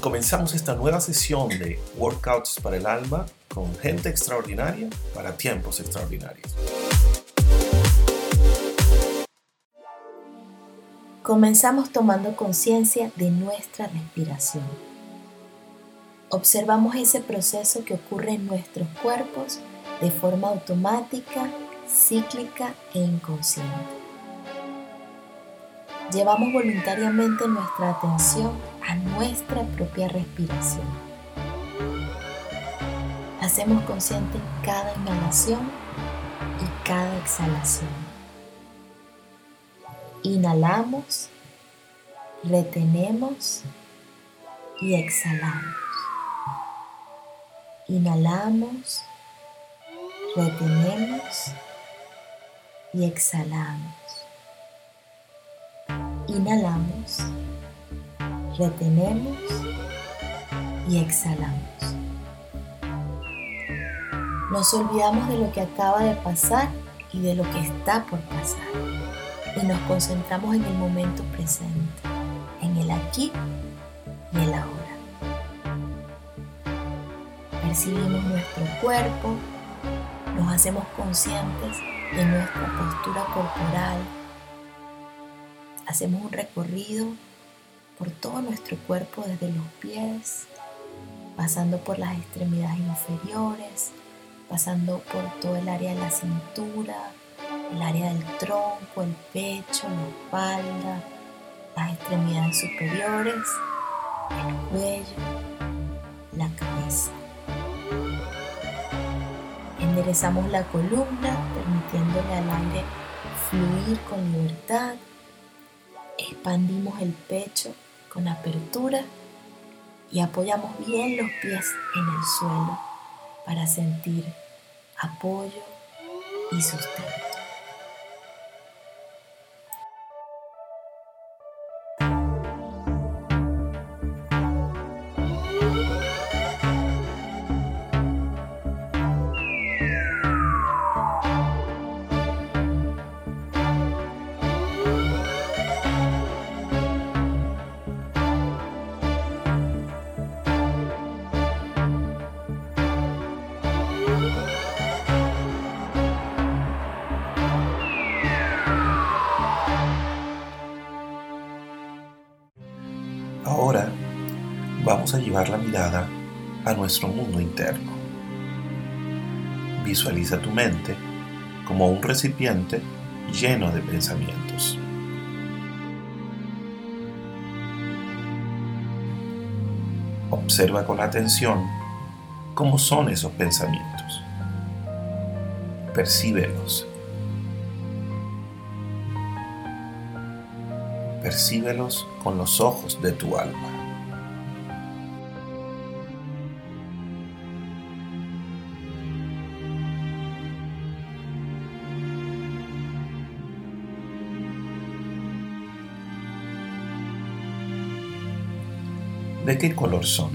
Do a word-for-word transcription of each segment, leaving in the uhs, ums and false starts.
comenzamos esta nueva sesión de Workouts para el Alma con gente extraordinaria para tiempos extraordinarios. Comenzamos tomando conciencia de nuestra respiración. Observamos ese proceso que ocurre en nuestros cuerpos de forma automática, cíclica e inconsciente. Llevamos voluntariamente nuestra atención a nuestra propia respiración. Hacemos consciente cada inhalación y cada exhalación. Inhalamos, retenemos y exhalamos. Inhalamos, retenemos y exhalamos. Inhalamos, retenemos y exhalamos. Nos olvidamos de lo que acaba de pasar y de lo que está por pasar y nos concentramos en el momento presente, en el aquí y el ahora. Percibimos nuestro cuerpo, nos hacemos conscientes de nuestra postura corporal. Hacemos un recorrido por todo nuestro cuerpo desde los pies, pasando por las extremidades inferiores, pasando por todo el área de la cintura, el área del tronco, el pecho, la espalda, las extremidades superiores, el cuello, la cabeza. Enderezamos la columna, permitiéndole al aire fluir con libertad. Expandimos el pecho con apertura y apoyamos bien los pies en el suelo para sentir apoyo y sustento. Ahora vamos a llevar la mirada a nuestro mundo interno. Visualiza tu mente como un recipiente lleno de pensamientos. Observa con atención cómo son esos pensamientos. Percíbelos. Percíbelos con los ojos de tu alma. ¿De qué color son?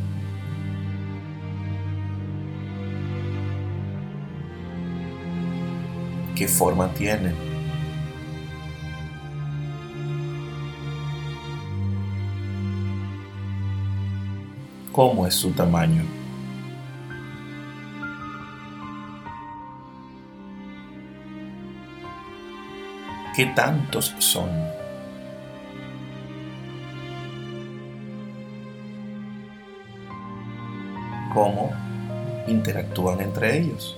¿Qué forma tienen? ¿Cómo es su tamaño? ¿Qué tantos son? ¿Cómo interactúan entre ellos?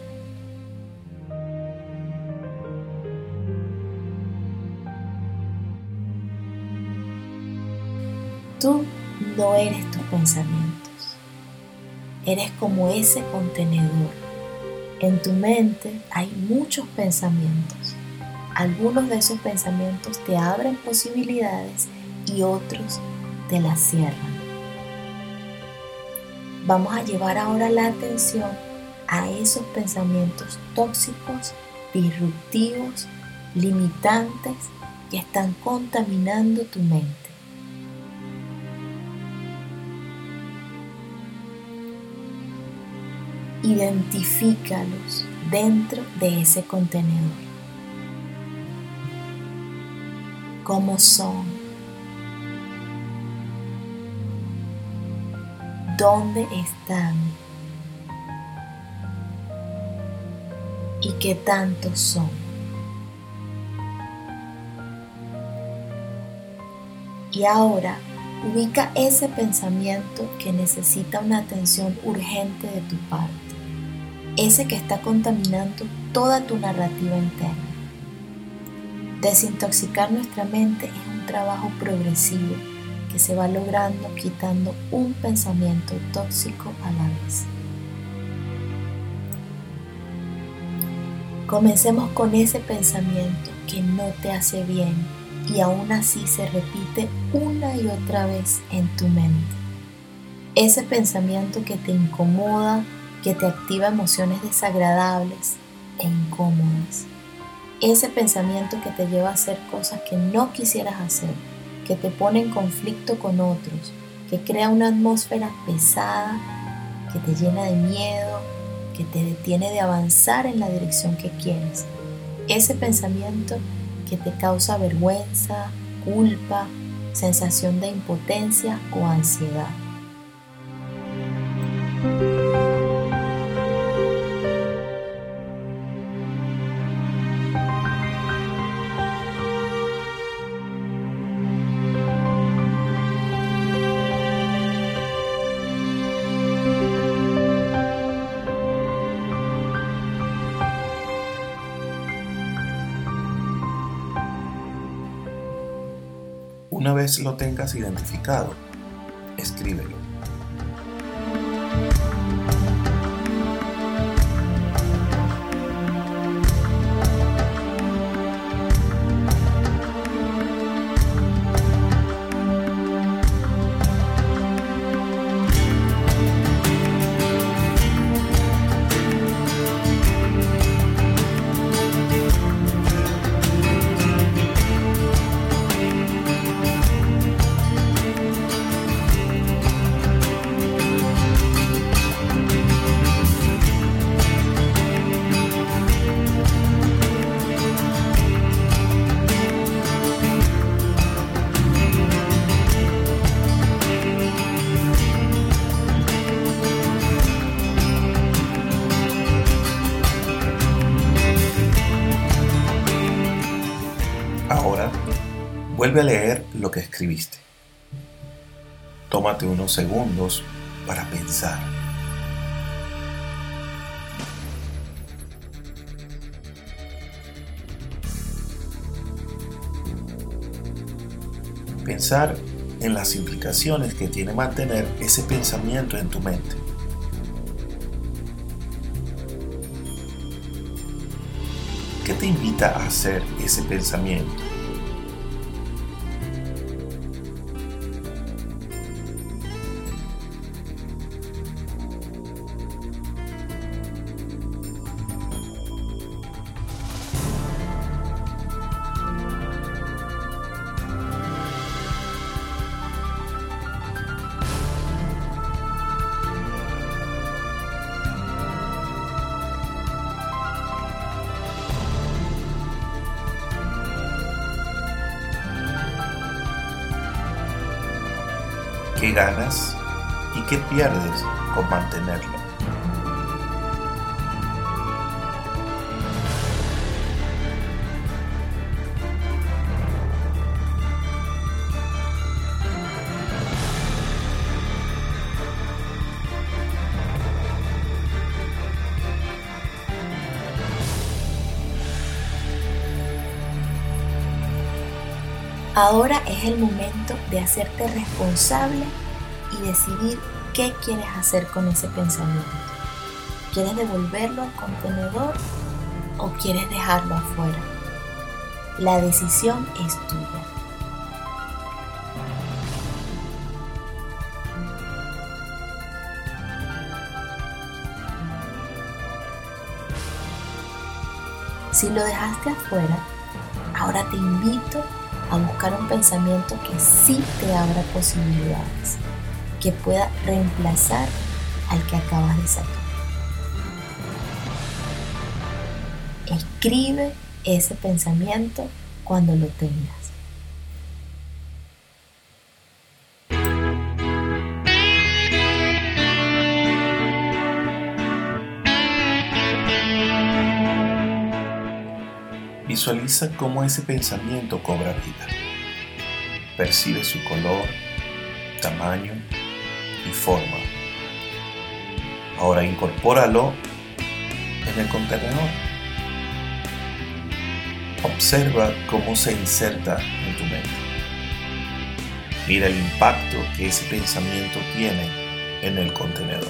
Tú no eres tus pensamientos. Eres como ese contenedor. En tu mente hay muchos pensamientos. Algunos de esos pensamientos te abren posibilidades y otros te las cierran. Vamos a llevar ahora la atención a esos pensamientos tóxicos, disruptivos, limitantes que están contaminando tu mente. Identifícalos dentro de ese contenedor. ¿Cómo son? dónde están y qué tanto son. Y ahora ubica ese pensamiento que necesita una atención urgente de tu parte, ese que está contaminando toda tu narrativa interna. Desintoxicar nuestra mente es un trabajo progresivo que se va logrando quitando un pensamiento tóxico a la vez. Comencemos con ese pensamiento que no te hace bien y aún así se repite una y otra vez en tu mente. Ese pensamiento que te incomoda, que te activa emociones desagradables e incómodas. Ese pensamiento que te lleva a hacer cosas que no quisieras hacer, que te pone en conflicto con otros, que crea una atmósfera pesada, que te llena de miedo, que te detiene de avanzar en la dirección que quieres. Ese pensamiento que te causa vergüenza, culpa, sensación de impotencia o ansiedad. Una vez lo tengas identificado, escríbelo. Ahora, vuelve a leer lo que escribiste. Tómate unos segundos para pensar. Pensar en las implicaciones que tiene mantener ese pensamiento en tu mente. ¿Qué te invita a hacer ese pensamiento? ¿Qué ganas y qué pierdes con mantenerlo? Ahora es el momento de hacerte responsable y decidir qué quieres hacer con ese pensamiento. ¿Quieres devolverlo al contenedor o quieres dejarlo afuera? La decisión es tuya. Si lo dejaste afuera, ahora te invito a buscar un pensamiento que sí te abra posibilidades, que pueda reemplazar al que acabas de sacar. Escribe ese pensamiento cuando lo tengas. Visualiza cómo ese pensamiento cobra vida. Percibe su color, tamaño y forma. Ahora incorpóralo en el contenedor. Observa cómo se inserta en tu mente. Mira el impacto que ese pensamiento tiene en el contenedor.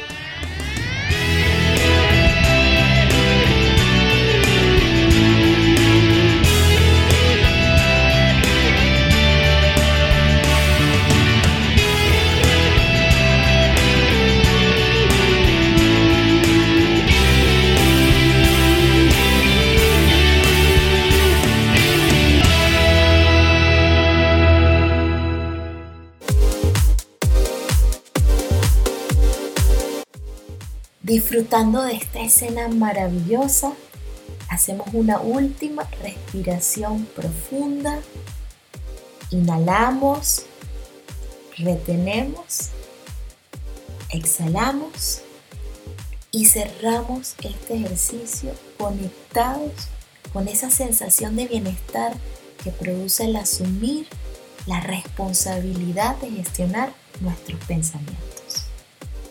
Disfrutando de esta escena maravillosa, hacemos una última respiración profunda. Inhalamos, retenemos, exhalamos y cerramos este ejercicio conectados con esa sensación de bienestar que produce el asumir la responsabilidad de gestionar nuestros pensamientos.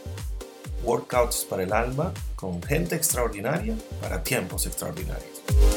Workouts para el alma con gente extraordinaria para tiempos extraordinarios.